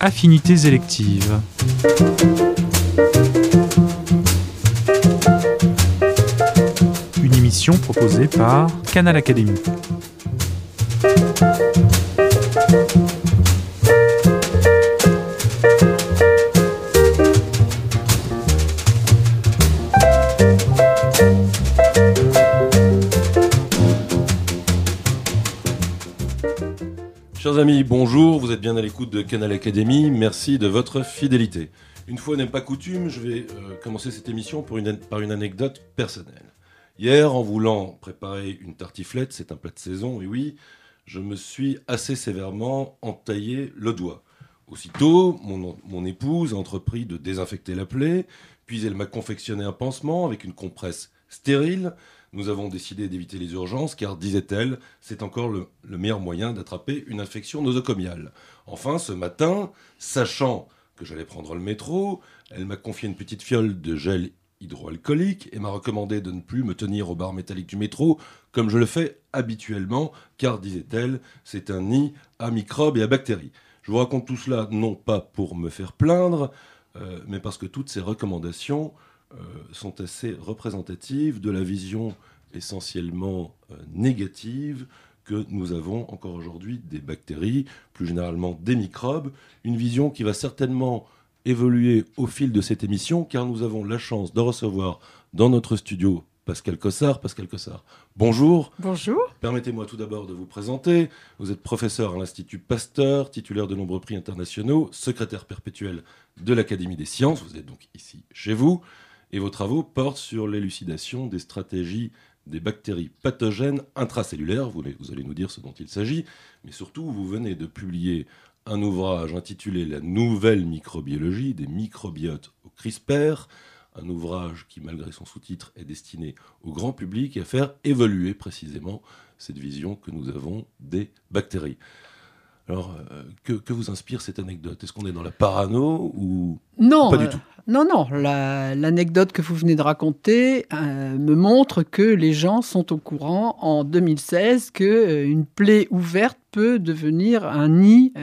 Affinités électives. Une émission proposée par Canal Académie. Chers amis, bonjour, vous êtes bien à l'écoute de Canal Académie, merci de votre fidélité. Une fois n'est pas coutume, je vais commencer cette émission par une anecdote personnelle. Hier, en voulant préparer une tartiflette, c'est un plat de saison, et oui, je me suis assez sévèrement entaillé le doigt. Aussitôt, mon épouse a entrepris de désinfecter la plaie, puis elle m'a confectionné un pansement avec une compresse stérile. Nous avons décidé d'éviter les urgences car, disait-elle, c'est encore le meilleur moyen d'attraper une infection nosocomiale. Enfin, ce matin, sachant que j'allais prendre le métro, elle m'a confié une petite fiole de gel hydroalcoolique et m'a recommandé de ne plus me tenir aux barres métalliques du métro comme je le fais habituellement car, disait-elle, c'est un nid à microbes et à bactéries. Je vous raconte tout cela non pas pour me faire plaindre, mais parce que toutes ces recommandations sont assez représentatives de la vision essentiellement négative que nous avons encore aujourd'hui des bactéries, plus généralement des microbes, une vision qui va certainement évoluer au fil de cette émission, car nous avons la chance de recevoir dans notre studio Pascal Cossard. Pascal Cossard, bonjour. Bonjour. Permettez-moi tout d'abord de vous présenter. Vous êtes professeur à l'Institut Pasteur, titulaire de nombreux prix internationaux, secrétaire perpétuel de l'Académie des sciences. Vous êtes donc ici chez vous. Et vos travaux portent sur l'élucidation des stratégies des bactéries pathogènes intracellulaires. Vous allez nous dire ce dont il s'agit. Mais surtout, vous venez de publier un ouvrage intitulé « La nouvelle microbiologie des microbiotes au CRISPR », un ouvrage qui, malgré son sous-titre, est destiné au grand public et à faire évoluer précisément cette vision que nous avons des bactéries. Alors, que vous inspire cette anecdote ? Est-ce qu'on est dans la parano ou pas du tout ? Non. L'anecdote que vous venez de raconter me montre que les gens sont au courant en 2016 qu'une plaie ouverte peut devenir un nid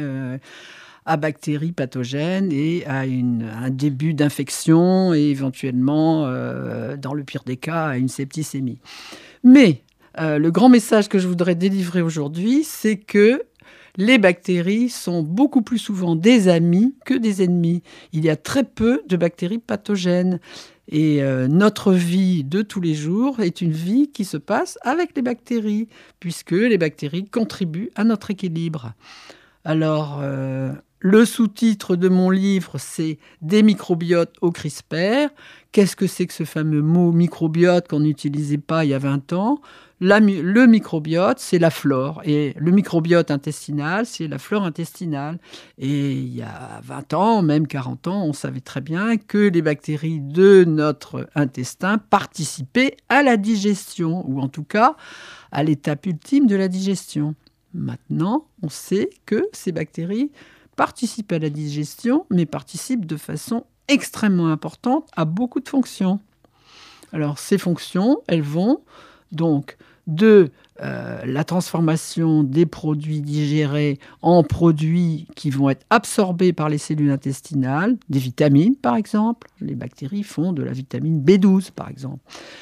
à bactéries pathogènes et à un début d'infection et éventuellement, dans le pire des cas, à une septicémie. Mais le grand message que je voudrais délivrer aujourd'hui, c'est que les bactéries sont beaucoup plus souvent des amis que des ennemis. Il y a très peu de bactéries pathogènes. Et notre vie de tous les jours est une vie qui se passe avec les bactéries, puisque les bactéries contribuent à notre équilibre. Alors, le sous-titre de mon livre, c'est « Des microbiotes au CRISPR ». Qu'est-ce que c'est que ce fameux mot microbiote qu'on n'utilisait pas il y a 20 ans ? Le microbiote, c'est la flore. Et le microbiote intestinal, c'est la flore intestinale. Et il y a 20 ans, même 40 ans, on savait très bien que les bactéries de notre intestin participaient à la digestion, ou en tout cas à l'étape ultime de la digestion. Maintenant, on sait que ces bactéries participent à la digestion, mais participent de façon extrêmement importante à beaucoup de fonctions. Alors, ces fonctions, elles vont donc de la transformation des produits digérés en produits qui vont être absorbés par les cellules intestinales, des vitamines par exemple. Les bactéries font de la vitamine B12 par exemple.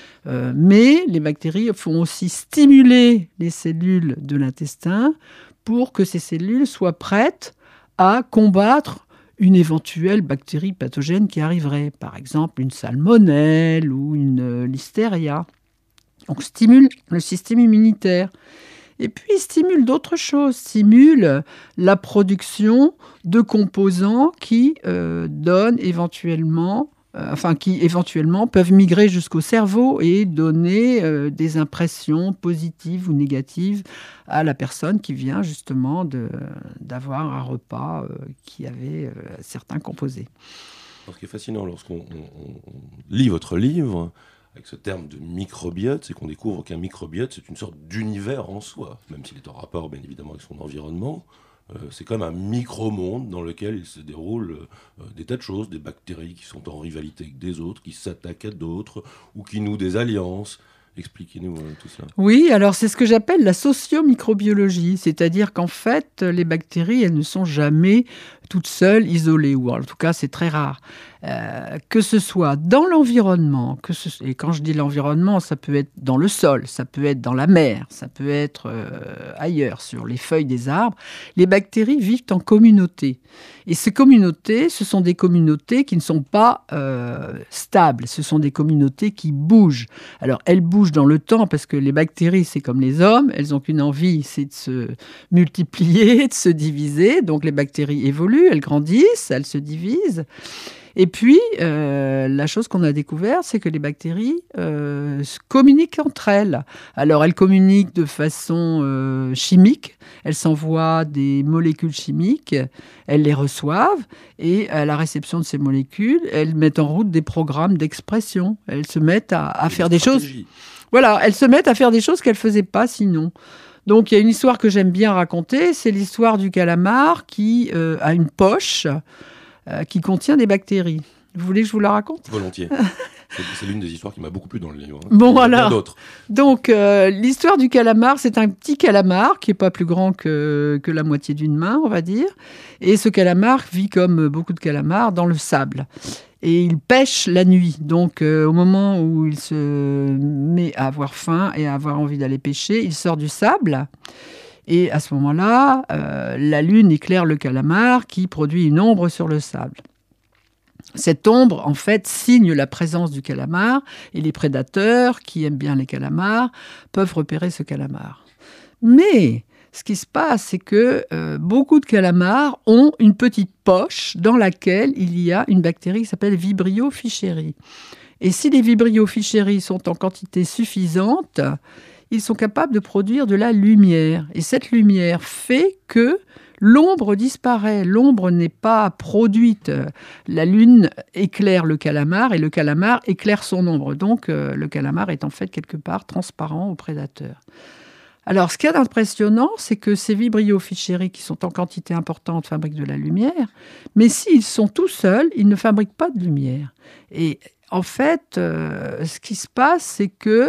Mais les bactéries font aussi stimuler les cellules de l'intestin pour que ces cellules soient prêtes à combattre une éventuelle bactérie pathogène qui arriverait, par exemple une salmonelle ou une listeria. Donc, stimule le système immunitaire. Et puis, il stimule d'autres choses. Stimule la production de composants qui qui éventuellement peuvent migrer jusqu'au cerveau et donner des impressions positives ou négatives à la personne qui vient justement d'avoir un repas qui avait certains composés. Ce qui est fascinant lorsqu'on lit votre livre, avec ce terme de microbiote, c'est qu'on découvre qu'un microbiote, c'est une sorte d'univers en soi, même s'il est en rapport, bien évidemment, avec son environnement. C'est comme un micro-monde dans lequel il se déroule des tas de choses, des bactéries qui sont en rivalité avec des autres, qui s'attaquent à d'autres, ou qui nouent des alliances. Expliquez-nous tout cela. Oui, alors c'est ce que j'appelle la sociomicrobiologie, c'est-à-dire qu'en fait, les bactéries, elles ne sont jamais toute seule, isolée, ou en tout cas c'est très rare. Que ce soit dans l'environnement, et quand je dis l'environnement, ça peut être dans le sol, ça peut être dans la mer, ça peut être ailleurs, sur les feuilles des arbres, les bactéries vivent en communauté. Et ces communautés, ce sont des communautés qui ne sont pas stables, ce sont des communautés qui bougent. Alors elles bougent dans le temps parce que les bactéries, c'est comme les hommes, elles n'ont qu'une envie, c'est de se multiplier, de se diviser. Donc les bactéries évoluent, elles grandissent, elles se divisent. Et puis, la chose qu'on a découverte, c'est que les bactéries communiquent entre elles. Alors, elles communiquent de façon chimique. Elles s'envoient des molécules chimiques. Elles les reçoivent. Et à la réception de ces molécules, elles mettent en route des programmes d'expression. Elles se mettent à faire des choses. Voilà, elles se mettent à faire des choses qu'elles ne faisaient pas sinon. Donc, il y a une histoire que j'aime bien raconter. C'est l'histoire du calamar qui a une poche qui contient des bactéries. Vous voulez que je vous la raconte ? Volontiers. C'est l'une des histoires qui m'a beaucoup plu dans le livre. Bon, alors, donc, l'histoire du calamar, c'est un petit calamar qui n'est pas plus grand que la moitié d'une main, on va dire. Et ce calamar vit comme beaucoup de calamars dans le sable. Et il pêche la nuit. Donc, au moment où il se met à avoir faim et à avoir envie d'aller pêcher, il sort du sable. Et à ce moment-là, la lune éclaire le calamar qui produit une ombre sur le sable. Cette ombre, en fait, signe la présence du calamar et les prédateurs qui aiment bien les calamars peuvent repérer ce calamar. Mais ce qui se passe, c'est que beaucoup de calamars ont une petite poche dans laquelle il y a une bactérie qui s'appelle Vibrio fischeri. Et si les Vibrio fischeri sont en quantité suffisante, ils sont capables de produire de la lumière. Et cette lumière fait que l'ombre disparaît. L'ombre n'est pas produite. La lune éclaire le calamar et le calamar éclaire son ombre. Donc, le calamar est en fait quelque part transparent aux prédateurs. Alors, ce qu'il y a d'impressionnant, c'est que ces Vibrio fischeri qui sont en quantité importante fabriquent de la lumière, mais s'ils sont tout seuls, ils ne fabriquent pas de lumière. Et en fait, ce qui se passe, c'est que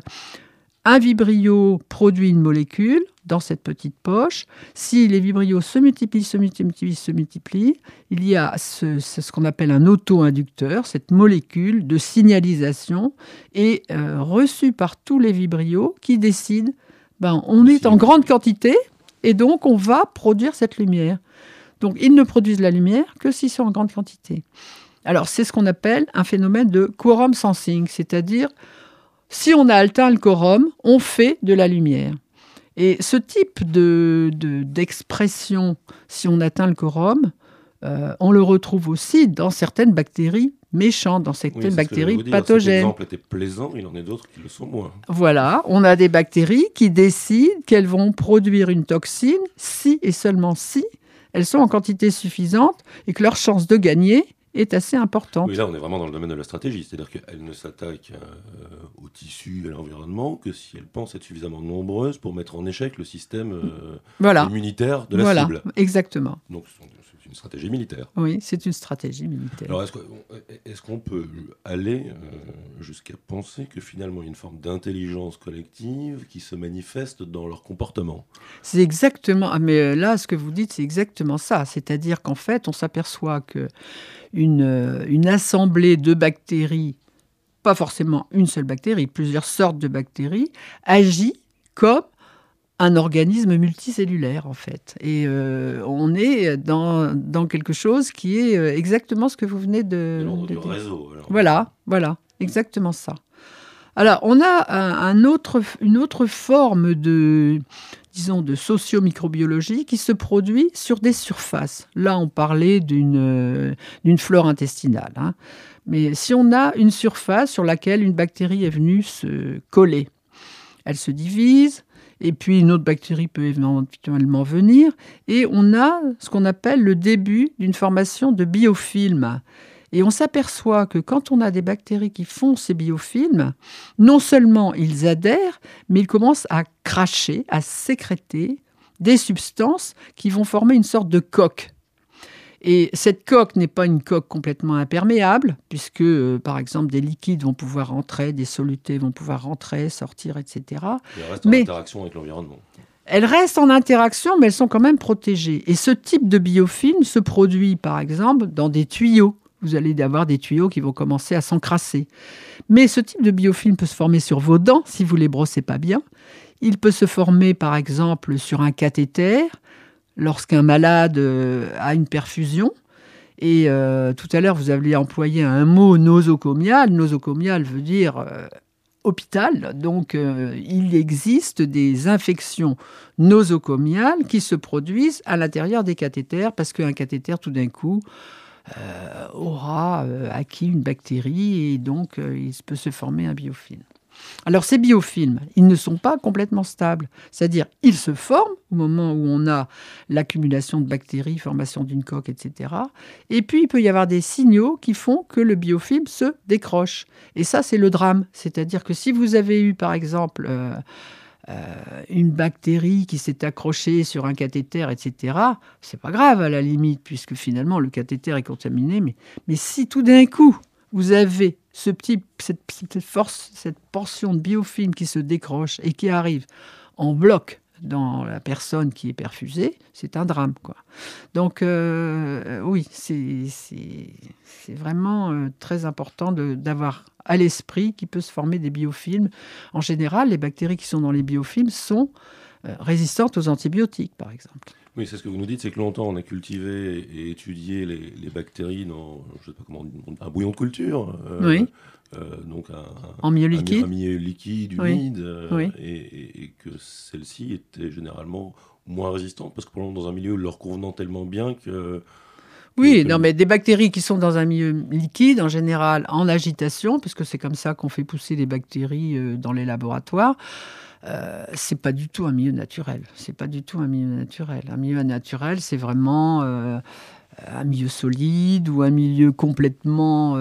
un vibrio produit une molécule dans cette petite poche. Si les vibrios se multiplient, il y a ce qu'on appelle un auto-inducteur. Cette molécule de signalisation est reçue par tous les vibrios qui décident on est en grande quantité et donc on va produire cette lumière. Donc ils ne produisent la lumière que s'ils sont en grande quantité. Alors c'est ce qu'on appelle un phénomène de quorum sensing, c'est-à-dire si on a atteint le quorum, on fait de la lumière. Et ce type d'expression, si on atteint le quorum, on le retrouve aussi dans certaines bactéries méchantes, dans certaines bactéries pathogènes. Cet exemple était plaisant, il en est d'autres qui le sont moins. Voilà, on a des bactéries qui décident qu'elles vont produire une toxine si et seulement si elles sont en quantité suffisante et que leur chance de gagner est assez importante. Oui, là, on est vraiment dans le domaine de la stratégie. C'est-à-dire qu'elle ne s'attaque au tissu, à l'environnement, que si elle pense être suffisamment nombreuse pour mettre en échec le système immunitaire de la cible. Voilà, exactement. Donc, c'est une stratégie militaire. Oui, c'est une stratégie militaire. Alors, est-ce qu'on peut aller jusqu'à penser que finalement, il y a une forme d'intelligence collective qui se manifeste dans leur comportement ? C'est exactement... Mais là, ce que vous dites, c'est exactement ça. C'est-à-dire qu'en fait, on s'aperçoit que une assemblée de bactéries, pas forcément une seule bactérie, plusieurs sortes de bactéries, agit comme un organisme multicellulaire, en fait. Et on est dans quelque chose qui est exactement ce que vous venez de dire. Réseau. Alors. Voilà, exactement ça. Alors, on a une autre forme de socio-microbiologie qui se produit sur des surfaces. Là, on parlait d'une flore intestinale. Hein. Mais si on a une surface sur laquelle une bactérie est venue se coller, elle se divise, et puis une autre bactérie peut éventuellement venir, et on a ce qu'on appelle le début d'une formation de biofilms. Et on s'aperçoit que quand on a des bactéries qui font ces biofilms, non seulement ils adhèrent, mais ils commencent à cracher, à sécréter des substances qui vont former une sorte de coque. Et cette coque n'est pas une coque complètement imperméable, puisque, par exemple, des liquides vont pouvoir rentrer, des solutés vont pouvoir rentrer, sortir, etc. Il reste en interaction avec l'environnement. elles restent en interaction, mais elles sont quand même protégées. Et ce type de biofilm se produit, par exemple, dans des tuyaux. Vous allez avoir des tuyaux qui vont commencer à s'encrasser. Mais ce type de biofilm peut se former sur vos dents, si vous ne les brossez pas bien. Il peut se former, par exemple, sur un cathéter, lorsqu'un malade a une perfusion. Et tout à l'heure, vous avez employé un mot nosocomial. Nosocomial veut dire hôpital. Donc, il existe des infections nosocomiales qui se produisent à l'intérieur des cathéters parce qu'un cathéter, tout d'un coup, aura acquis une bactérie et donc il peut se former un biofilm. Alors, ces biofilms, ils ne sont pas complètement stables. C'est-à-dire, ils se forment au moment où on a l'accumulation de bactéries, formation d'une coque, etc. Et puis, il peut y avoir des signaux qui font que le biofilm se décroche. Et ça, c'est le drame. C'est-à-dire que si vous avez eu, par exemple, une bactérie qui s'est accrochée sur un cathéter, etc., c'est pas grave à la limite, puisque finalement, le cathéter est contaminé. Mais si tout d'un coup, vous avez cette portion de biofilm qui se décroche et qui arrive en bloc dans la personne qui est perfusée, c'est un drame, quoi. Donc, oui, c'est vraiment très important d'avoir à l'esprit qu'il peut se former des biofilms. En général, les bactéries qui sont dans les biofilms sont résistantes aux antibiotiques, par exemple. Oui, c'est ce que vous nous dites, c'est que longtemps on a cultivé et étudié les bactéries dans, je sais pas comment, un bouillon de culture. Oui. Donc en milieu liquide. Un milieu liquide, humide, oui. Et que celles-ci étaient généralement moins résistantes parce que probablement dans un milieu leur convenant tellement bien que... Oui, non, mais des bactéries qui sont dans un milieu liquide, en général en agitation, parce que c'est comme ça qu'on fait pousser les bactéries dans les laboratoires, c'est pas du tout un milieu naturel. C'est pas du tout un milieu naturel. Un milieu naturel, c'est vraiment un milieu solide ou un milieu complètement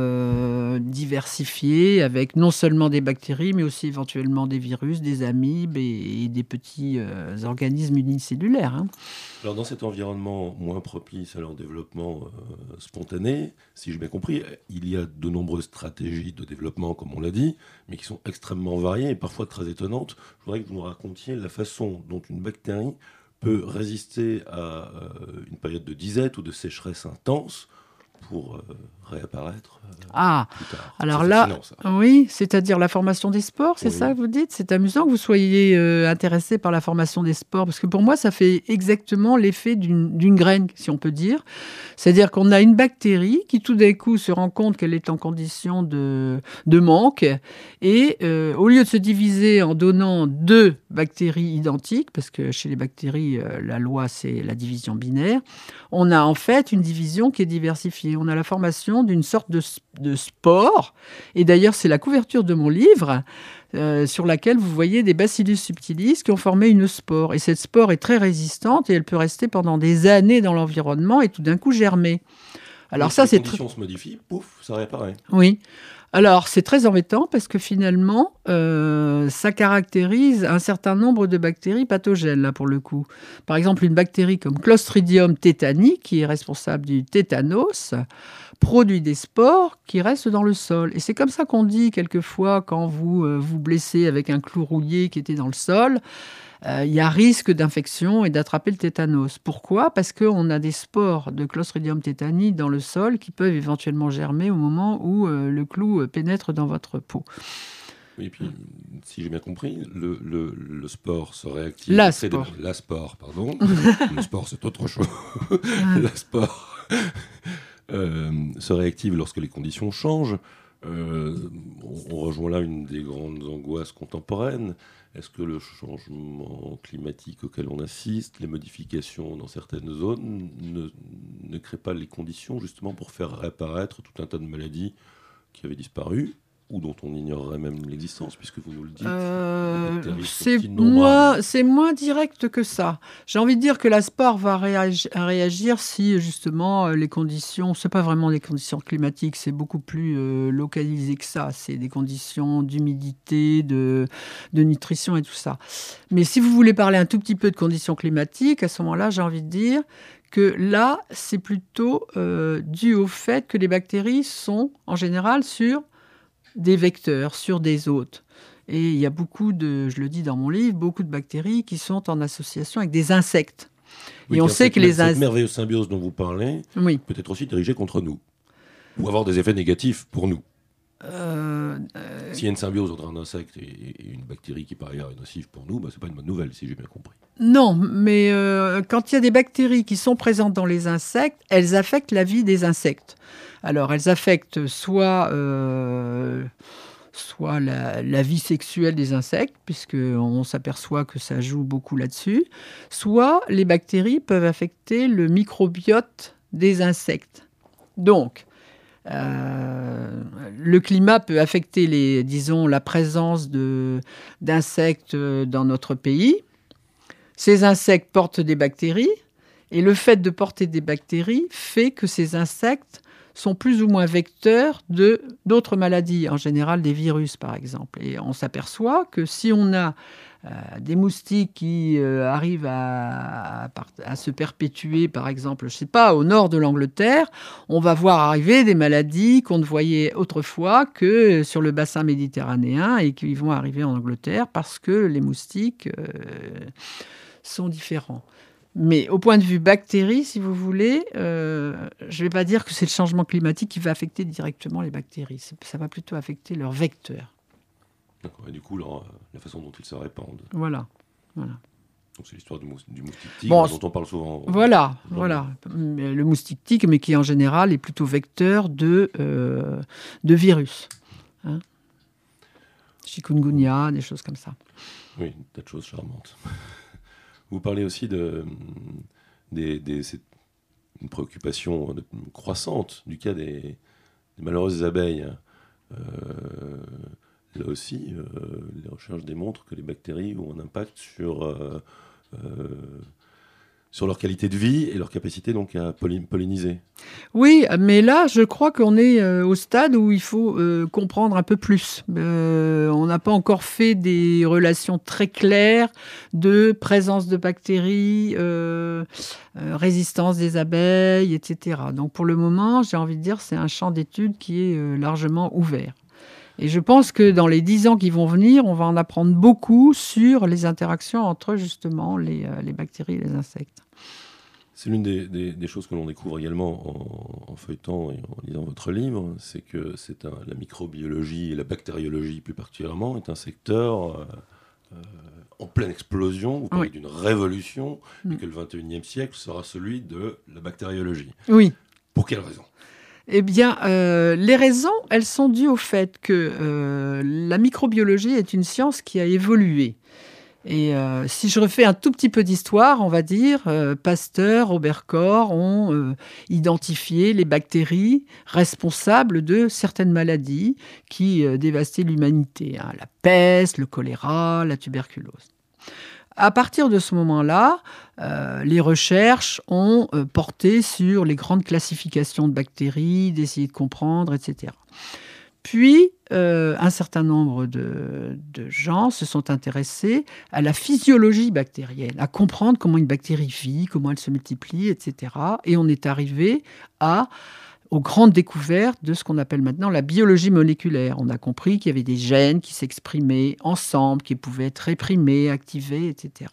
diversifié avec non seulement des bactéries, mais aussi éventuellement des virus, des amibes et des petits organismes unicellulaires. Hein. Alors dans cet environnement moins propice à leur développement spontané, si j'ai bien compris, il y a de nombreuses stratégies de développement, comme on l'a dit, mais qui sont extrêmement variées et parfois très étonnantes. Je voudrais que vous nous racontiez la façon dont une bactérie peut résister à une période de disette ou de sécheresse intense pour réapparaître plus tard. Alors là, oui, c'est-à-dire la formation des spores, c'est ça que vous dites ? C'est amusant que vous soyez intéressé par la formation des spores, parce que pour moi, ça fait exactement l'effet d'une graine, si on peut dire. C'est-à-dire qu'on a une bactérie qui, tout d'un coup, se rend compte qu'elle est en condition de manque, et au lieu de se diviser en donnant 2 bactéries identiques, parce que chez les bactéries, la loi, c'est la division binaire, on a en fait une division qui est diversifiée. On a la formation d'une sorte de spore. Et d'ailleurs, c'est la couverture de mon livre sur laquelle vous voyez des Bacillus subtilis qui ont formé une spore. Et cette spore est très résistante et elle peut rester pendant des années dans l'environnement et tout d'un coup germer. Alors ça, les conditions se modifient, pouf, ça réapparaît. Oui. Alors, c'est très embêtant parce que finalement, ça caractérise un certain nombre de bactéries pathogènes, là, pour le coup. Par exemple, une bactérie comme Clostridium tetani, qui est responsable du tétanos, produit des spores qui restent dans le sol. Et c'est comme ça qu'on dit quelquefois, quand vous vous blessez avec un clou rouillé qui était dans le sol, il y a risque d'infection et d'attraper le tétanos. Pourquoi ? Parce qu'on a des spores de Clostridium tetani dans le sol qui peuvent éventuellement germer au moment où le clou pénètre dans votre peau. Oui, et puis, si j'ai bien compris, le spore se réactive... La spore, pardon. Le spore, c'est autre chose. La spore se réactive lorsque les conditions changent. On rejoint là une des grandes angoisses contemporaines. Est-ce que le changement climatique auquel on assiste, les modifications dans certaines zones, ne créent pas les conditions justement pour faire réapparaître tout un tas de maladies qui avaient disparu ou dont on ignorerait même l'existence, puisque vous nous le dites. C'est moins direct que ça. J'ai envie de dire que la spore va réagir si justement les conditions, c'est pas vraiment des conditions climatiques, c'est beaucoup plus localisé que ça. C'est des conditions d'humidité, de nutrition et tout ça. Mais si vous voulez parler un tout petit peu de conditions climatiques, à ce moment-là, j'ai envie de dire que là, c'est plutôt dû au fait que les bactéries sont en général sur des vecteurs, sur des hôtes. Et il y a je le dis dans mon livre, beaucoup de bactéries qui sont en association avec des insectes. Oui, et on sait que cette merveilleuse symbiose dont vous parlez peut être aussi dirigée contre nous, ou avoir des effets négatifs pour nous. S'il y a une symbiose entre un insecte et une bactérie qui par ailleurs est nocive pour nous, c'est pas une bonne nouvelle, si j'ai bien compris. Non, mais quand il y a des bactéries qui sont présentes dans les insectes, elles affectent la vie des insectes. Alors, elles affectent soit la vie sexuelle des insectes, puisqu'on s'aperçoit que ça joue beaucoup là-dessus, soit les bactéries peuvent affecter le microbiote des insectes. Donc, le climat peut affecter la présence d'insectes dans notre pays. Ces insectes portent des bactéries, et le fait de porter des bactéries fait que ces insectes sont plus ou moins vecteurs d'autres maladies, en général des virus par exemple. Et on s'aperçoit que si on a des moustiques qui arrivent à se perpétuer, par exemple, je ne sais pas, au nord de l'Angleterre, on va voir arriver des maladies qu'on ne voyait autrefois que sur le bassin méditerranéen et qui vont arriver en Angleterre parce que les moustiques sont différents. Mais au point de vue bactéries, si vous voulez, je ne vais pas dire que c'est le changement climatique qui va affecter directement les bactéries. Ça va plutôt affecter leurs vecteurs. D'accord. Et du coup, la façon dont ils se répandent. Voilà. Donc c'est l'histoire du moustique tigre dont on parle souvent. Voilà. Le moustique tigre, mais qui en général est plutôt vecteur de virus. Chikungunya, des choses comme ça. Oui, des tas de choses charmantes. Vous parlez aussi c'est une préoccupation croissante du cas des malheureuses abeilles. Là aussi, les recherches démontrent que les bactéries ont un impact sur leur qualité de vie et leur capacité donc à polliniser. Oui, mais là, je crois qu'on est au stade où il faut comprendre un peu plus. On n'a pas encore fait des relations très claires de présence de bactéries, résistance des abeilles, etc. Donc pour le moment, j'ai envie de dire, c'est un champ d'études qui est largement ouvert. Et je pense que dans les 10 ans qui vont venir, on va en apprendre beaucoup sur les interactions entre justement les bactéries et les insectes. C'est l'une des choses que l'on découvre également en feuilletant et en lisant votre livre, c'est que la microbiologie et la bactériologie plus particulièrement est un secteur en pleine explosion. Vous parlez d'une révolution et que le 21e siècle sera celui de la bactériologie. Oui. Pour quelle raison ? Eh bien, les raisons, elles sont dues au fait que la microbiologie est une science qui a évolué. Et si je refais un tout petit peu d'histoire, on va dire, Pasteur, Robert Koch ont identifié les bactéries responsables de certaines maladies qui dévastaient l'humanité. La peste, le choléra, la tuberculose. À partir de ce moment-là, les recherches ont porté sur les grandes classifications de bactéries, d'essayer de comprendre, etc. Puis, un certain nombre de gens se sont intéressés à la physiologie bactérienne, à comprendre comment une bactérie vit, comment elle se multiplie, etc. Et on est arrivé aux grandes découvertes de ce qu'on appelle maintenant la biologie moléculaire. On a compris qu'il y avait des gènes qui s'exprimaient ensemble, qui pouvaient être réprimés, activés, etc.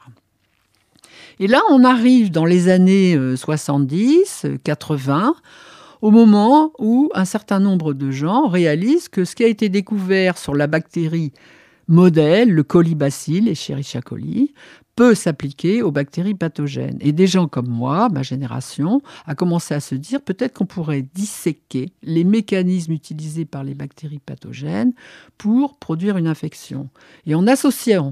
Et là, on arrive dans les années 70, 80, au moment où un certain nombre de gens réalisent que ce qui a été découvert sur la bactérie modèle, le colibacille, Escherichia coli, peut s'appliquer aux bactéries pathogènes. Et des gens comme moi, ma génération, a commencé à se dire peut-être qu'on pourrait disséquer les mécanismes utilisés par les bactéries pathogènes pour produire une infection. Et en associant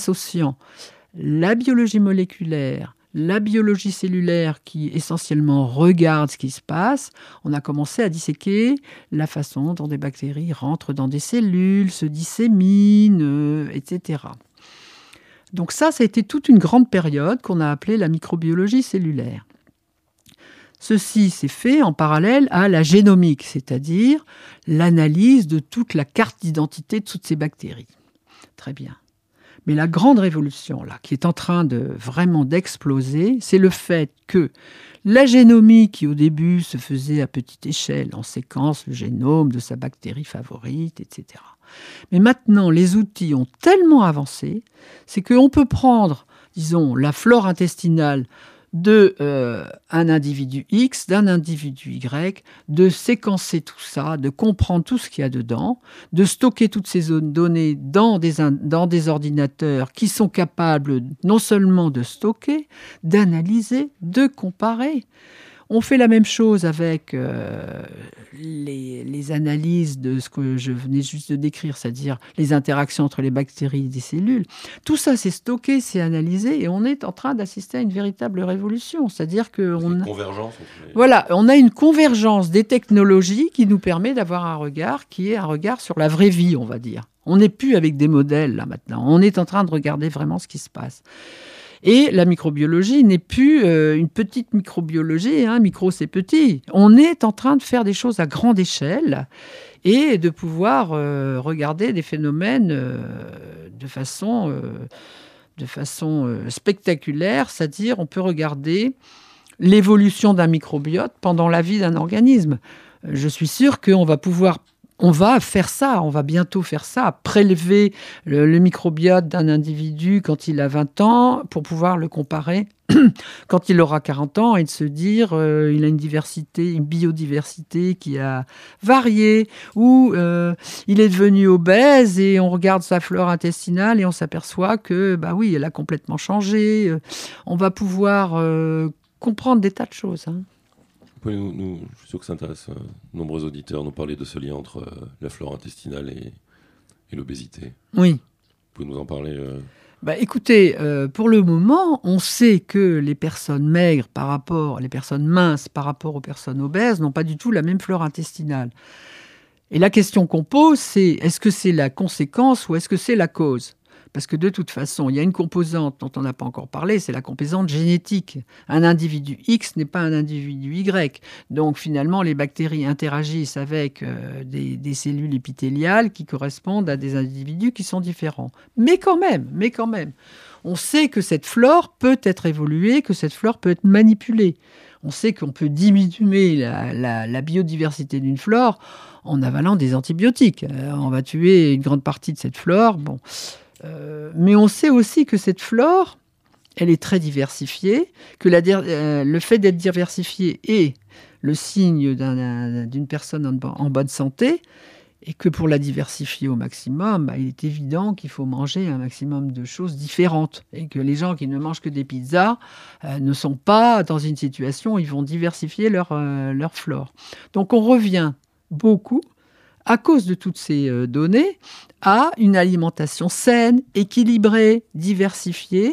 la biologie moléculaire, la biologie cellulaire qui essentiellement regarde ce qui se passe, on a commencé à disséquer la façon dont des bactéries rentrent dans des cellules, se disséminent, etc. Donc ça a été toute une grande période qu'on a appelée la microbiologie cellulaire. Ceci s'est fait en parallèle à la génomique, c'est-à-dire l'analyse de toute la carte d'identité de toutes ces bactéries. Très bien. Mais la grande révolution, là, qui est en train d'exploser, c'est le fait que la génomique, qui au début se faisait à petite échelle, on séquence le génome de sa bactérie favorite, etc. Mais maintenant, les outils ont tellement avancé, c'est qu'on peut prendre, disons, la flore intestinale d'un individu X, d'un individu Y, de séquencer tout ça, de comprendre tout ce qu'il y a dedans, de stocker toutes ces données dans des ordinateurs qui sont capables non seulement de stocker, d'analyser, de comparer. On fait la même chose avec les analyses de ce que je venais juste de décrire, c'est-à-dire les interactions entre les bactéries et des cellules. Tout ça, c'est stocké, c'est analysé, et on est en train d'assister à une véritable révolution. C'est-à-dire qu'on on a une convergence des technologies qui nous permet d'avoir un regard qui est un regard sur la vraie vie, on va dire. On n'est plus avec des modèles, là, maintenant. On est en train de regarder vraiment ce qui se passe. Et la microbiologie n'est plus une petite microbiologie, micro c'est petit. On est en train de faire des choses à grande échelle et de pouvoir regarder des phénomènes de façon spectaculaire, c'est-à-dire on peut regarder l'évolution d'un microbiote pendant la vie d'un organisme. Je suis sûre qu'on va pouvoir... On va faire ça, on va bientôt faire ça, prélever le microbiote d'un individu quand il a 20 ans pour pouvoir le comparer quand il aura 40 ans et de se dire il a une biodiversité qui a varié, ou il est devenu obèse et on regarde sa flore intestinale et on s'aperçoit que, oui, elle a complètement changé. On va pouvoir comprendre des tas de choses, Je suis sûr que ça intéresse de nombreux auditeurs, nous parler de ce lien entre la flore intestinale et l'obésité. Oui. Vous pouvez nous en parler Écoutez, pour le moment, on sait que les personnes maigres les personnes minces par rapport aux personnes obèses n'ont pas du tout la même flore intestinale. Et la question qu'on pose, c'est est-ce que c'est la conséquence ou est-ce que c'est la cause ? Parce que de toute façon, il y a une composante dont on n'a pas encore parlé, c'est la composante génétique. Un individu X n'est pas un individu Y. Donc finalement, les bactéries interagissent avec des cellules épithéliales qui correspondent à des individus qui sont différents. Mais quand même, on sait que cette flore peut être évoluée, que cette flore peut être manipulée. On sait qu'on peut diminuer la biodiversité d'une flore en avalant des antibiotiques. On va tuer une grande partie de cette flore. Mais on sait aussi que cette flore, elle est très diversifiée, que le fait d'être diversifiée est le signe d'une personne en bonne santé, et que pour la diversifier au maximum, il est évident qu'il faut manger un maximum de choses différentes, et que les gens qui ne mangent que des pizzas ne sont pas dans une situation où ils vont diversifier leur flore. Donc on revient beaucoup, à cause de toutes ces données, à une alimentation saine, équilibrée, diversifiée,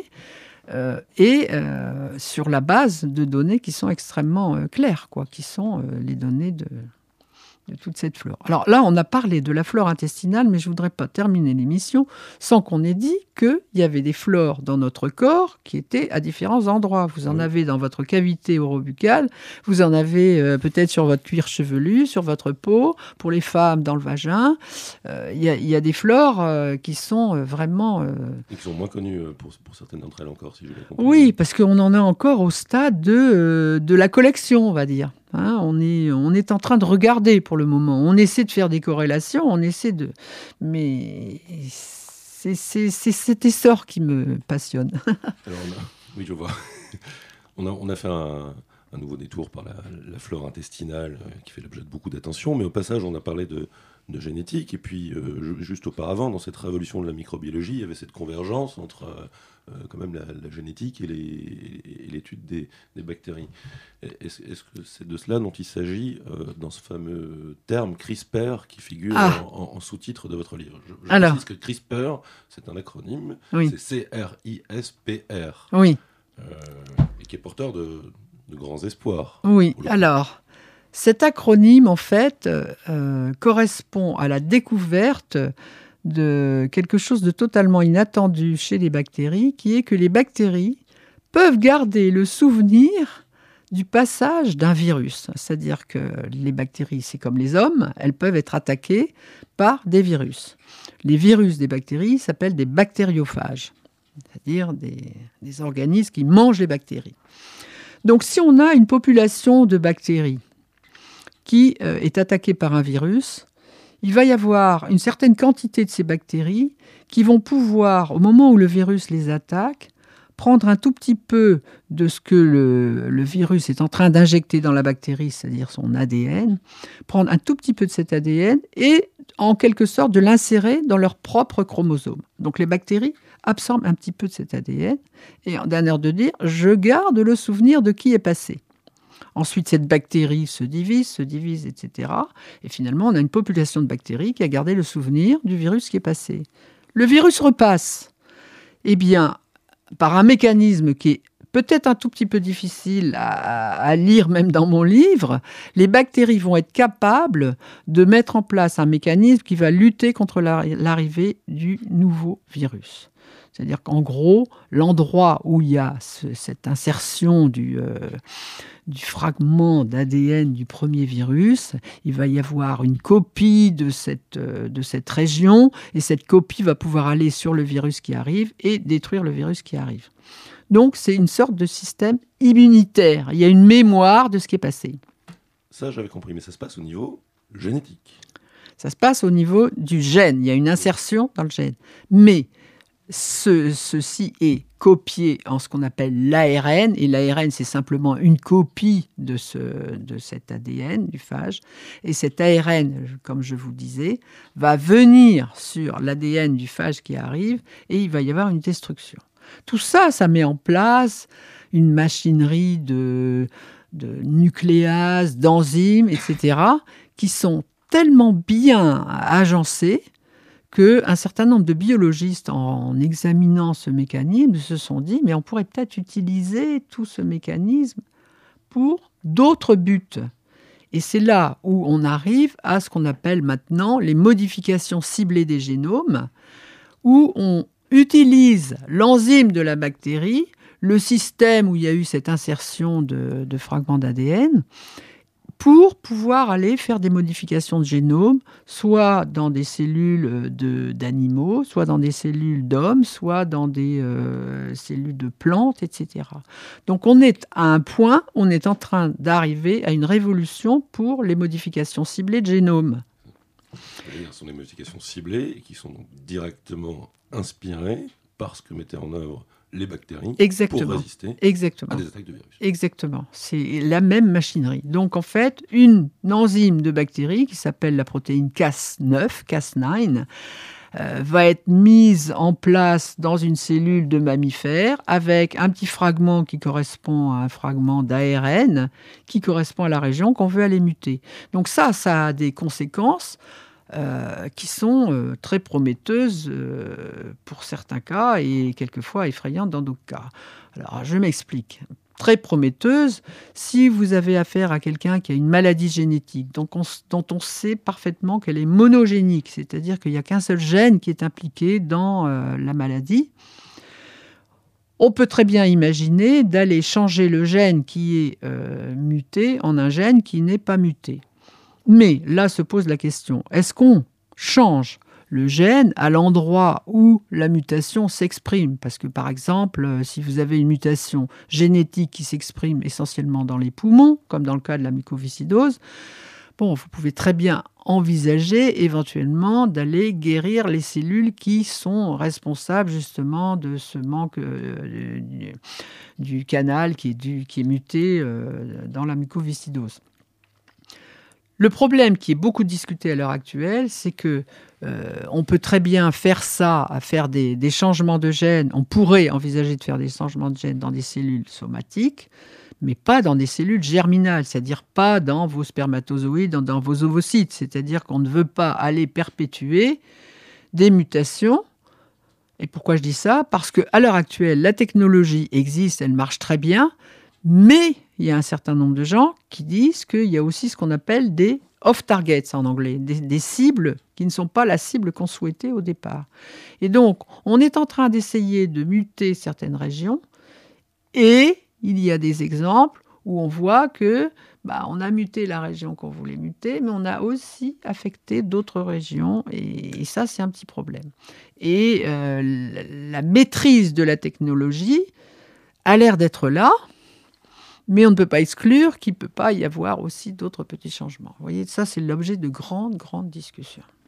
et sur la base de données qui sont extrêmement claires, qui sont les données de toute cette flore. Alors là, on a parlé de la flore intestinale, mais je ne voudrais pas terminer l'émission sans qu'on ait dit qu'il y avait des flores dans notre corps qui étaient à différents endroits. Vous en avez dans votre cavité orobuccale, vous en avez peut-être sur votre cuir chevelu, sur votre peau, pour les femmes dans le vagin. Il y a des flores qui sont vraiment... Et qui sont moins connues pour certaines d'entre elles encore, si je l'ai compris. Oui, parce qu'on en est encore au stade de la collection, on va dire. On est en train de regarder pour le moment. On essaie de faire des corrélations, mais c'est cet essor qui me passionne. Alors oui, je vois. On a fait un nouveau détour par la flore intestinale qui fait l'objet de beaucoup d'attention, mais au passage, on a parlé de génétique, et puis juste auparavant, dans cette révolution de la microbiologie, il y avait cette convergence entre quand même la génétique et l'étude des bactéries. Est-ce que c'est de cela dont il s'agit dans ce fameux terme CRISPR qui figure en sous-titre de votre livre? Je précise que CRISPR, c'est un acronyme, oui. C'est CRISPR, oui. Et qui est porteur de grands espoirs. Oui, alors... Cet acronyme, en fait, correspond à la découverte de quelque chose de totalement inattendu chez les bactéries, qui est que les bactéries peuvent garder le souvenir du passage d'un virus. C'est-à-dire que les bactéries, c'est comme les hommes, elles peuvent être attaquées par des virus. Les virus des bactéries s'appellent des bactériophages, c'est-à-dire des organismes qui mangent les bactéries. Donc si on a une population de bactéries qui est attaquée par un virus, il va y avoir une certaine quantité de ces bactéries qui vont pouvoir, au moment où le virus les attaque, prendre un tout petit peu de ce que le virus est en train d'injecter dans la bactérie, c'est-à-dire son ADN, prendre un tout petit peu de cet ADN et en quelque sorte de l'insérer dans leur propre chromosome. Donc les bactéries absorbent un petit peu de cet ADN et d'un air de dire « je garde le souvenir de qui est passé ». Ensuite, cette bactérie se divise, etc. Et finalement, on a une population de bactéries qui a gardé le souvenir du virus qui est passé. Le virus repasse. Eh bien, par un mécanisme qui est peut-être un tout petit peu difficile à lire même dans mon livre, les bactéries vont être capables de mettre en place un mécanisme qui va lutter contre l'arrivée du nouveau virus. C'est-à-dire qu'en gros, l'endroit où il y a cette insertion du fragment d'ADN du premier virus, il va y avoir une copie de cette région, et cette copie va pouvoir aller sur le virus qui arrive et détruire le virus qui arrive. Donc, c'est une sorte de système immunitaire. Il y a une mémoire de ce qui est passé. Ça, j'avais compris, mais ça se passe au niveau génétique. Ça se passe au niveau du gène. Il y a une insertion dans le gène. Mais ceci est copié en ce qu'on appelle l'ARN, et l'ARN, c'est simplement une copie de cet ADN du phage. Et cet ARN, comme je vous disais, va venir sur l'ADN du phage qui arrive, et il va y avoir une destruction. Tout ça, ça met en place une machinerie de nucléases, d'enzymes, etc., qui sont tellement bien agencées qu'un certain nombre de biologistes, en examinant ce mécanisme, se sont dit « mais on pourrait peut-être utiliser tout ce mécanisme pour d'autres buts ». Et c'est là où on arrive à ce qu'on appelle maintenant les modifications ciblées des génomes, où on utilise l'enzyme de la bactérie, le système où il y a eu cette insertion de fragments d'ADN, pour pouvoir aller faire des modifications de génome, soit dans des cellules d'animaux, soit dans des cellules d'hommes, soit dans des cellules de plantes, etc. Donc on est à un point, on est en train d'arriver à une révolution pour les modifications ciblées de génome. Ce sont des modifications ciblées et qui sont donc directement inspirées par ce que mettaient en œuvre les bactéries pour résister à des attaques de virus. Exactement. C'est la même machinerie. Donc, en fait, une enzyme de bactérie qui s'appelle la protéine Cas9, va être mise en place dans une cellule de mammifère avec un petit fragment qui correspond à un fragment d'ARN qui correspond à la région qu'on veut aller muter. Donc ça a des conséquences qui sont très prometteuses pour certains cas et quelquefois effrayantes dans d'autres cas. Alors, je m'explique. Très prometteuse si vous avez affaire à quelqu'un qui a une maladie génétique dont on sait parfaitement qu'elle est monogénique, c'est-à-dire qu'il n'y a qu'un seul gène qui est impliqué dans la maladie. On peut très bien imaginer d'aller changer le gène qui est muté en un gène qui n'est pas muté. Mais là se pose la question, est-ce qu'on change le gène à l'endroit où la mutation s'exprime? Parce que par exemple, si vous avez une mutation génétique qui s'exprime essentiellement dans les poumons, comme dans le cas de la mucoviscidose, vous pouvez très bien envisager éventuellement d'aller guérir les cellules qui sont responsables justement de ce manque du canal qui est muté dans la mucoviscidose. Le problème qui est beaucoup discuté à l'heure actuelle, c'est que on peut très bien faire des changements de gènes. On pourrait envisager de faire des changements de gènes dans des cellules somatiques, mais pas dans des cellules germinales, c'est-à-dire pas dans vos spermatozoïdes, dans vos ovocytes. C'est-à-dire qu'on ne veut pas aller perpétuer des mutations. Et pourquoi je dis ça? Parce qu'à l'heure actuelle, la technologie existe, elle marche très bien, mais il y a un certain nombre de gens qui disent qu'il y a aussi ce qu'on appelle des off-targets en anglais, des cibles qui ne sont pas la cible qu'on souhaitait au départ. Et donc, on est en train d'essayer de muter certaines régions et il y a des exemples où on voit que on a muté la région qu'on voulait muter, mais on a aussi affecté d'autres régions et ça, c'est un petit problème. Et la maîtrise de la technologie a l'air d'être là, mais on ne peut pas exclure qu'il ne peut pas y avoir aussi d'autres petits changements. Vous voyez, ça, c'est l'objet de grandes discussions.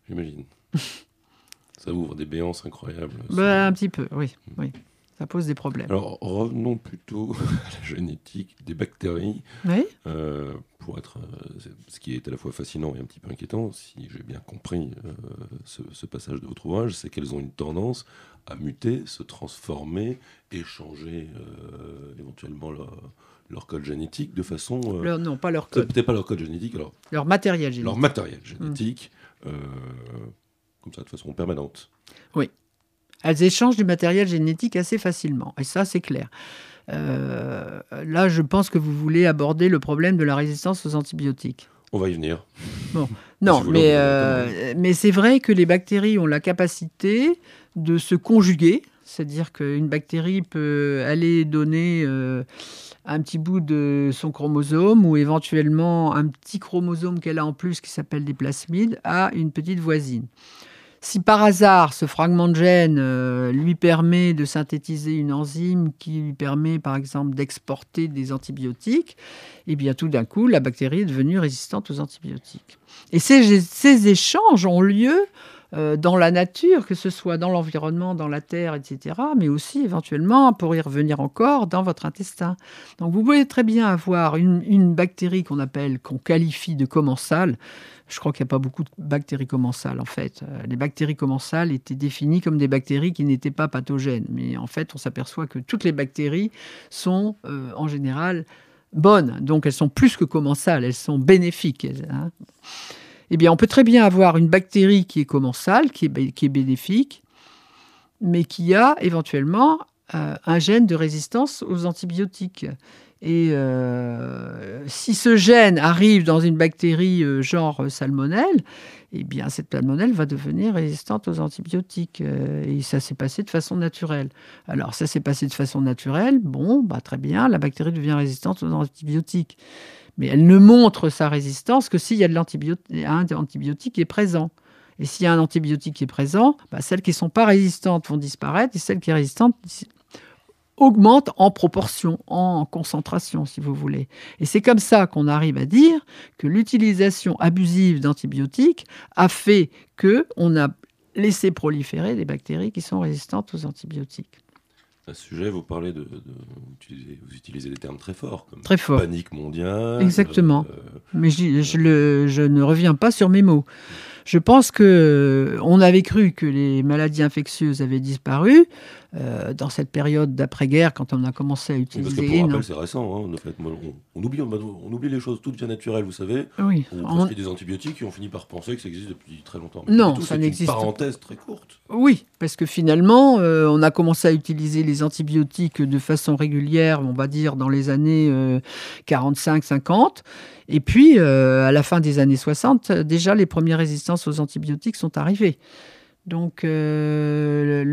j'imagine. Ça ouvre des béances incroyables. Un petit peu, oui. Ça pose des problèmes. Alors, revenons plutôt à la génétique des bactéries. Oui. Pour être, ce qui est à la fois fascinant et un petit peu inquiétant, si j'ai bien compris ce passage de votre ouvrage, c'est qu'elles ont une tendance à muter, se transformer et changer éventuellement leur code génétique de façon... Non, pas leur code. Peut-être pas leur code génétique, alors... Leur matériel génétique. Leur matériel génétique, comme ça, de façon permanente. Oui. Elles échangent du matériel génétique assez facilement. Et ça, c'est clair. Là, je pense que vous voulez aborder le problème de la résistance aux antibiotiques. On va y venir. Bon. Non, mais c'est vrai que les bactéries ont la capacité de se conjuguer. C'est-à-dire qu'une bactérie peut aller donner un petit bout de son chromosome ou éventuellement un petit chromosome qu'elle a en plus qui s'appelle des plasmides à une petite voisine. Si par hasard, ce fragment de gène lui permet de synthétiser une enzyme qui lui permet, par exemple, d'exporter des antibiotiques, eh bien, tout d'un coup, la bactérie est devenue résistante aux antibiotiques. Et ces échanges ont lieu dans la nature, que ce soit dans l'environnement, dans la terre, etc., mais aussi, éventuellement, pour y revenir encore, dans votre intestin. Donc, vous pouvez très bien avoir une bactérie qu'on qualifie de commensale. Je crois qu'il n'y a pas beaucoup de bactéries commensales, en fait. Les bactéries commensales étaient définies comme des bactéries qui n'étaient pas pathogènes. Mais en fait, on s'aperçoit que toutes les bactéries sont, en général, bonnes. Donc, elles sont plus que commensales, elles sont bénéfiques. Eh bien, on peut très bien avoir une bactérie qui est commensale, qui est bénéfique, mais qui a éventuellement un gène de résistance aux antibiotiques. Et si ce gène arrive dans une bactérie genre salmonelle, eh bien, cette salmonelle va devenir résistante aux antibiotiques. Et ça s'est passé de façon naturelle. Alors, ça s'est passé de façon naturelle. Bon, très bien, la bactérie devient résistante aux antibiotiques. Mais elle ne montre sa résistance que s'il y a un antibiotique qui est présent. Et s'il y a un antibiotique qui est présent, celles qui ne sont pas résistantes vont disparaître et celles qui sont résistantes augmentent en proportion, en concentration, si vous voulez. Et c'est comme ça qu'on arrive à dire que l'utilisation abusive d'antibiotiques a fait qu'on a laissé proliférer des bactéries qui sont résistantes aux antibiotiques. À ce sujet, vous parlez vous utilisez des termes très forts, comme très fort. Panique mondiale. Exactement. Mais je ne reviens pas sur mes mots. Je pense qu'on avait cru que les maladies infectieuses avaient disparu dans cette période d'après-guerre, quand on a commencé à utiliser... Parce que pour rappel, c'est récent. En fait, on oublie les choses toutes bien naturelles, vous savez. Oui. On prescrit des antibiotiques et on finit par penser que ça existe depuis très longtemps. Non, ça n'existe pas. C'est une parenthèse très courte. Oui, parce que finalement, on a commencé à utiliser les antibiotiques de façon régulière, on va dire dans les années 45-50. Et puis, à la fin des années 60, déjà, les premières résistances aux antibiotiques sont arrivées. Donc, la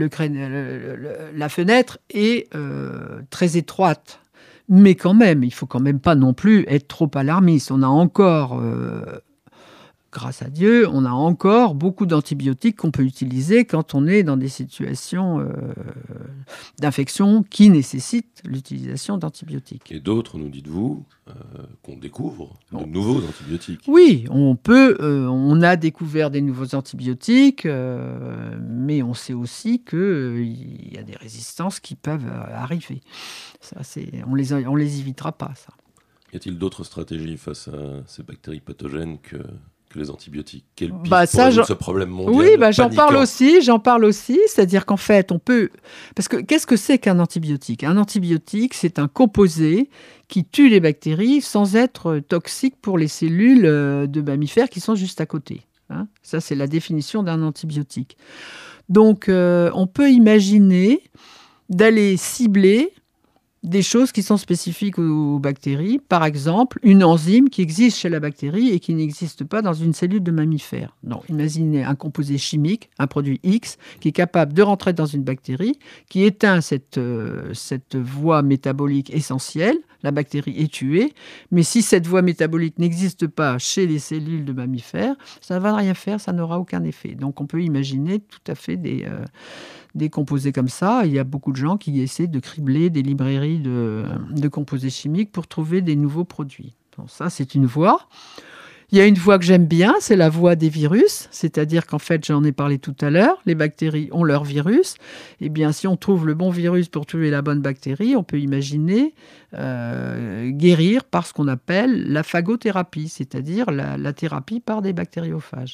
fenêtre est très étroite. Mais quand même, il ne faut quand même pas non plus être trop alarmiste. On a encore... grâce à Dieu, on a encore beaucoup d'antibiotiques qu'on peut utiliser quand on est dans des situations d'infection qui nécessitent l'utilisation d'antibiotiques. Et d'autres, nous dites-vous, qu'on découvre de nouveaux antibiotiques. Oui, on a découvert des nouveaux antibiotiques, mais on sait aussi qu'il y a des résistances qui peuvent arriver. Ça, on les évitera pas, ça. Y a-t-il d'autres stratégies face à ces bactéries pathogènes que les antibiotiques? Quelle piste pour résoudre ce problème mondial? Oui, j'en parle aussi. C'est-à-dire qu'en fait, on peut... Parce que qu'est-ce que c'est qu'un antibiotique? Un antibiotique, c'est un composé qui tue les bactéries sans être toxique pour les cellules de mammifères qui sont juste à côté. Ça, c'est la définition d'un antibiotique. Donc, on peut imaginer d'aller cibler des choses qui sont spécifiques aux bactéries. Par exemple, une enzyme qui existe chez la bactérie et qui n'existe pas dans une cellule de mammifère. Donc, imaginez un composé chimique, un produit X, qui est capable de rentrer dans une bactérie, qui éteint cette voie métabolique essentielle. La bactérie est tuée. Mais si cette voie métabolique n'existe pas chez les cellules de mammifères, ça ne va rien faire, ça n'aura aucun effet. Donc, on peut imaginer tout à fait des composés comme ça. Il y a beaucoup de gens qui essaient de cribler des librairies de composés chimiques pour trouver des nouveaux produits. Donc ça, c'est une voie. Il y a une voie que j'aime bien, c'est la voie des virus, c'est-à-dire qu'en fait, j'en ai parlé tout à l'heure, les bactéries ont leur virus. Eh bien, si on trouve le bon virus pour tuer la bonne bactérie, on peut imaginer guérir par ce qu'on appelle la phagothérapie, c'est-à-dire la thérapie par des bactériophages.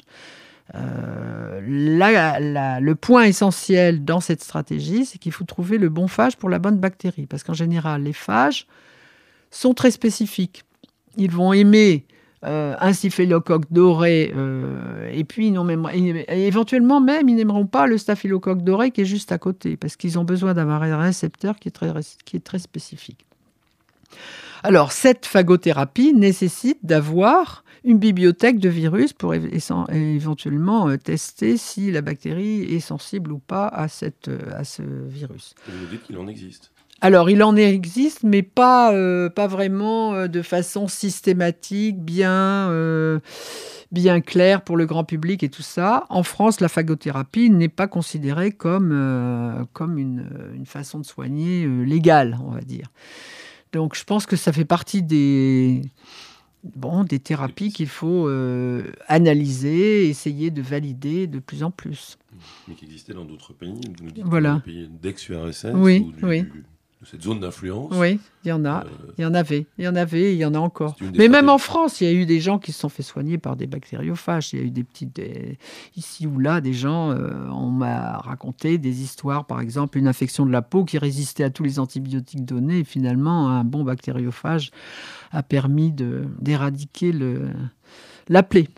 Le point essentiel dans cette stratégie, c'est qu'il faut trouver le bon phage pour la bonne bactérie, parce qu'en général, les phages sont très spécifiques. Ils vont aimer un staphylocoque doré, et puis éventuellement même, ils n'aimeront pas le staphylocoque doré qui est juste à côté, parce qu'ils ont besoin d'avoir un récepteur qui est très spécifique. Alors, cette phagothérapie nécessite d'avoir une bibliothèque de virus pour éventuellement tester si la bactérie est sensible ou pas à ce virus. Vous nous dites qu'il en existe. Alors, il en existe, mais pas vraiment de façon systématique, bien claire pour le grand public et tout ça. En France, la phagothérapie n'est pas considérée comme une façon de soigner légale, on va dire. Donc, je pense que ça fait partie des thérapies qu'il faut analyser, essayer de valider de plus en plus. Mais qui existaient dans d'autres pays, vous nous dites voilà. Dans les pays d'ex-URSS oui, ou oui. de cette zone d'influence. Oui, il y en a. Il y en avait, il y en a encore. Mais même en France, il y a eu des gens qui se sont fait soigner par des bactériophages. Il y a eu ici ou là, des gens, on m'a raconté des histoires, par exemple, une infection de la peau qui résistait à tous les antibiotiques donnés. Et finalement, un bon bactériophage a permis d'éradiquer la plaie.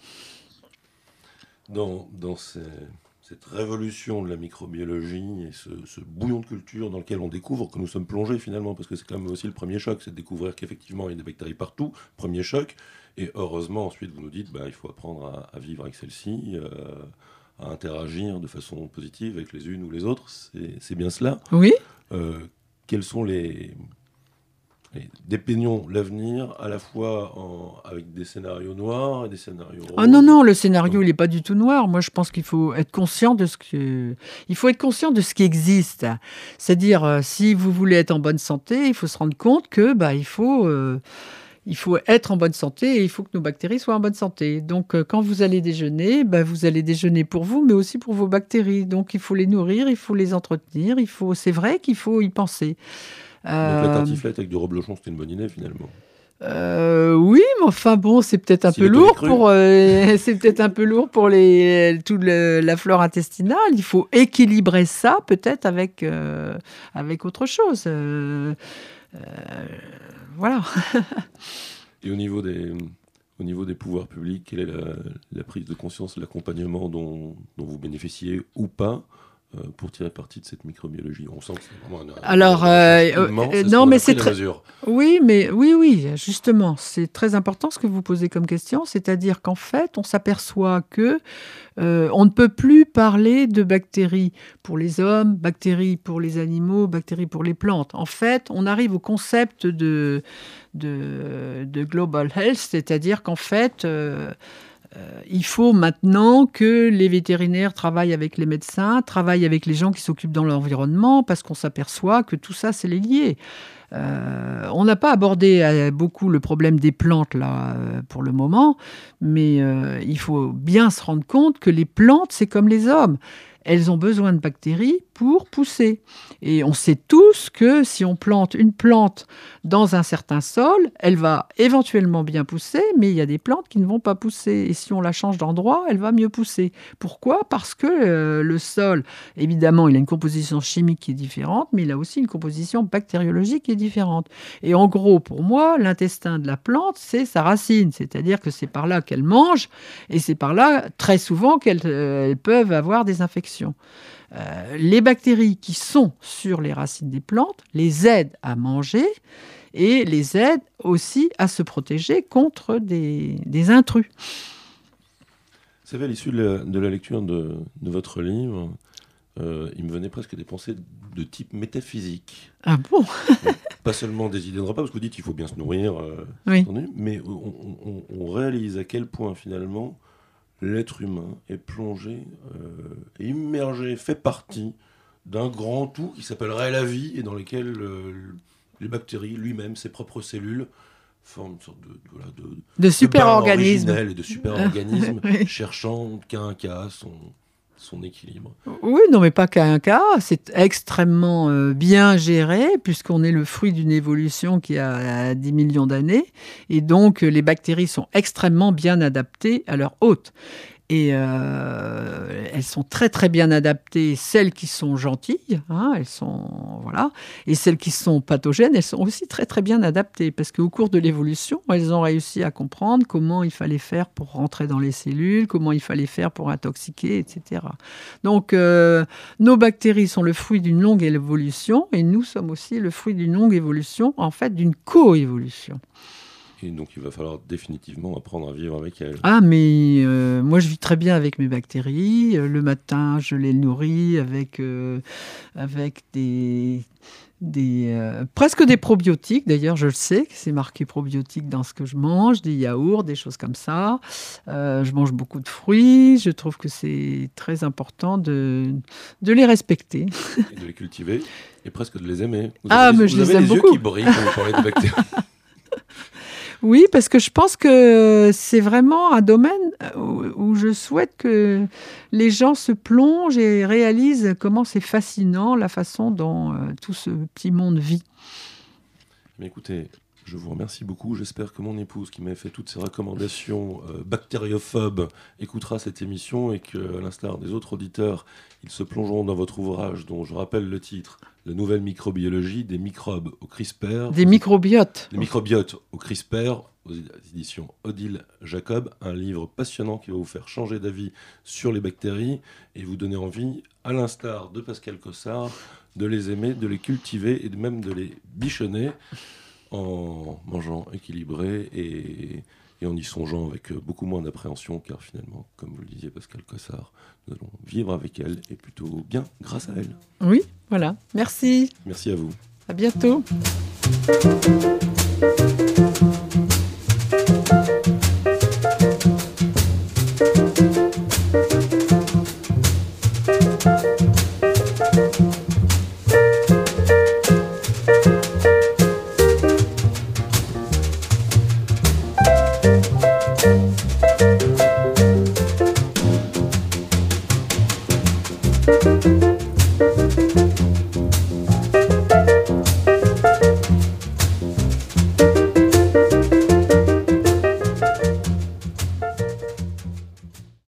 Dans cette révolution de la microbiologie et ce bouillon de culture dans lequel on découvre que nous sommes plongés finalement, parce que c'est quand même aussi le premier choc, c'est de découvrir qu'effectivement il y a des bactéries partout, premier choc, et heureusement ensuite vous nous dites il faut apprendre à vivre avec celles-ci, à interagir de façon positive avec les unes ou les autres, c'est bien cela. Oui. Quels sont dépeignons l'avenir à la fois avec des scénarios noirs et des scénarios roses. Ah non, le scénario, il n'est pas du tout noir. Moi, je pense qu'il faut être conscient de ce qui existe. C'est-à-dire, si vous voulez être en bonne santé, il faut se rendre compte que il faut être en bonne santé et il faut que nos bactéries soient en bonne santé. Donc, quand vous allez déjeuner, vous allez déjeuner pour vous, mais aussi pour vos bactéries. Donc, il faut les nourrir, il faut les entretenir. C'est vrai qu'il faut y penser. Donc la tartiflette avec du reblochon, c'était une bonne idée finalement. Oui, mais enfin bon, c'est peut-être un peu lourd pour toute la flore intestinale. Il faut équilibrer ça peut-être avec autre chose. Voilà. Et au niveau des pouvoirs publics, quelle est la prise de conscience, l'accompagnement dont vous bénéficiez ou pas pour tirer parti de cette microbiologie? On sent que c'est vraiment oui, justement, c'est très important ce que vous posez comme question, c'est-à-dire qu'en fait, on s'aperçoit que on ne peut plus parler de bactéries pour les hommes, bactéries pour les animaux, bactéries pour les plantes. En fait, on arrive au concept de global health, c'est-à-dire qu'en fait, il faut maintenant que les vétérinaires travaillent avec les médecins, travaillent avec les gens qui s'occupent dans l'environnement, parce qu'on s'aperçoit que tout ça, c'est lié. On n'a pas abordé beaucoup le problème des plantes là pour le moment, mais il faut bien se rendre compte que les plantes, c'est comme les hommes. Elles ont besoin de bactéries pour pousser. Et on sait tous que si on plante une plante dans un certain sol, elle va éventuellement bien pousser, mais il y a des plantes qui ne vont pas pousser. Et si on la change d'endroit, elle va mieux pousser. Pourquoi ? Parce que le sol, évidemment, il a une composition chimique qui est différente, mais il a aussi une composition bactériologique qui est différente. Et en gros, pour moi, l'intestin de la plante, c'est sa racine. C'est-à-dire que c'est par là qu'elle mange, et c'est par là, très souvent, qu'elles peuvent avoir des infections. Les bactéries qui sont sur les racines des plantes les aident à manger et les aident aussi à se protéger contre des intrus. Vous savez, à l'issue de la lecture de votre livre, il me venait presque des pensées de type métaphysique. Ah bon ? Pas seulement des idées de repas, parce que vous dites qu'il faut bien se nourrir, oui. Mais on réalise à quel point finalement l'être humain est plongé, immergé, fait partie d'un grand tout qui s'appellerait la vie et dans lequel les bactéries, lui-même, ses propres cellules, forme une sorte de De super-organisme. de bain originel et de super-organisme, Oui. cherchant qu'à un cas son équilibre. Oui, non, mais pas qu'à un cas. C'est extrêmement bien géré, puisqu'on est le fruit d'une évolution qui a 10 millions d'années. Et donc, les bactéries sont extrêmement bien adaptées à leur hôte. Et elles sont très très bien adaptées, celles qui sont gentilles, hein, elles sont voilà, et celles qui sont pathogènes, elles sont aussi très très bien adaptées parce qu'au cours de l'évolution, elles ont réussi à comprendre comment il fallait faire pour rentrer dans les cellules, comment il fallait faire pour intoxiquer, etc. Donc nos bactéries sont le fruit d'une longue évolution et nous sommes aussi le fruit d'une longue évolution, en fait d'une coévolution. Et donc, il va falloir définitivement apprendre à vivre avec elles. Ah, mais moi, je vis très bien avec mes bactéries. Le matin, je les nourris avec presque des probiotiques. D'ailleurs, je le sais que c'est marqué probiotiques dans ce que je mange, des yaourts, des choses comme ça. Je mange beaucoup de fruits. Je trouve que c'est très important de les respecter. Et de les cultiver et presque de les aimer. Mais je les aime beaucoup. Vous avez les yeux qui brillent quand vous parlez de bactéries. Oui, parce que je pense que c'est vraiment un domaine où je souhaite que les gens se plongent et réalisent comment c'est fascinant la façon dont tout ce petit monde vit. Mais écoutez, je vous remercie beaucoup. J'espère que mon épouse, qui m'a fait toutes ces recommandations bactériophobes, écoutera cette émission et qu'à l'instar des autres auditeurs, ils se plongeront dans votre ouvrage dont je rappelle le titre, La nouvelle microbiologie des microbes au CRISPR. Des microbiotes. Des microbiotes au CRISPR, aux éditions Odile Jacob, un livre passionnant qui va vous faire changer d'avis sur les bactéries et vous donner envie, à l'instar de Pascal Cossard, de les aimer, de les cultiver et même de les bichonner en mangeant équilibré et en y songeant avec beaucoup moins d'appréhension, car finalement, comme vous le disiez Pascal Cossard, nous allons vivre avec elle et plutôt bien grâce à elle. Oui, voilà. Merci. Merci à vous. À bientôt.